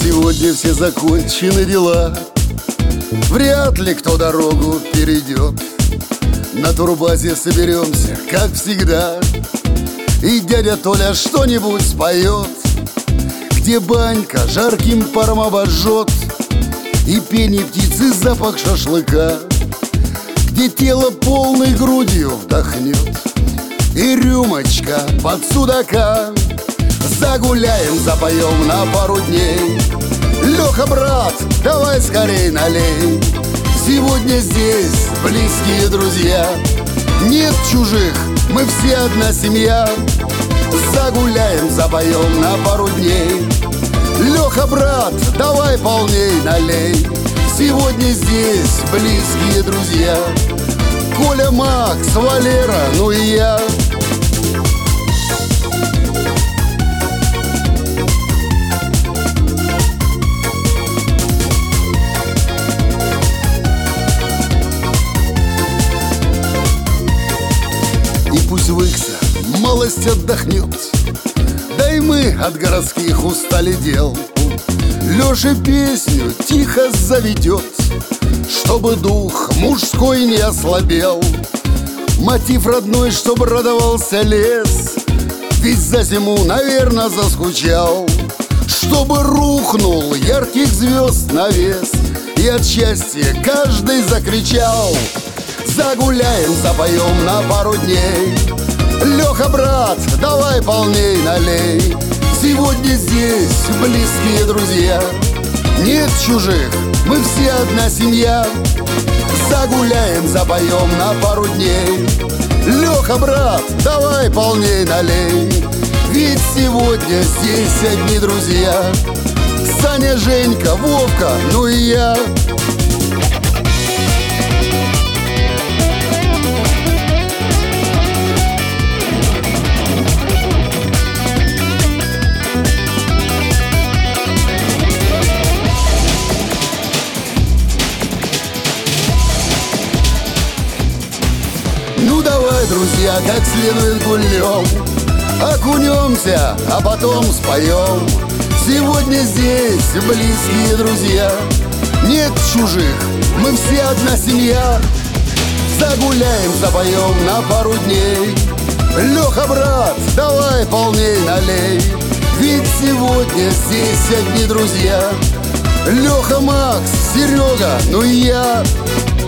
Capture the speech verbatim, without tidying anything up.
Сегодня все закончены дела, вряд ли кто дорогу перейдет. На турбазе соберемся, как всегда, и дядя Толя что-нибудь споет, где банька жарким паром обожжет, и пение птицы запах шашлыка, где тело полной грудью вдохнет, и рюмочка под судака. Загуляем, запоем на пару дней. Леха, брат, давай скорей налей. Сегодня здесь близкие друзья, нет чужих, мы все одна семья. Загуляем, запоем на пару дней. Леха, брат, давай полней налей. Сегодня здесь близкие друзья, Коля, Макс, Валера, ну и я. И пусть Выкса малость отдохнет, да и мы от городских устали дел. Леша песню тихо заведет, чтобы дух мужской не ослабел. Мотив родной, чтобы радовался лес, ведь за зиму, наверное, заскучал. Чтобы рухнул ярких звезд навес, и от счастья каждый закричал. Загуляем, запоем на пару дней. Леха, брат, давай полней налей. Сегодня здесь близкие друзья, нет чужих, мы все одна семья. Загуляем, запоем на пару дней. Леха, брат, давай полней налей. Ведь сегодня здесь одни друзья: Саня, Женька, Вовка, ну и я. Ну давай, друзья, как следует гульнем, окунемся, а потом споем. Сегодня здесь близкие друзья, нет чужих, мы все одна семья. Загуляем, запоем на пару дней. Леха, брат, давай полней налей. Ведь сегодня здесь одни друзья: Леха, Макс, Серега, ну и я.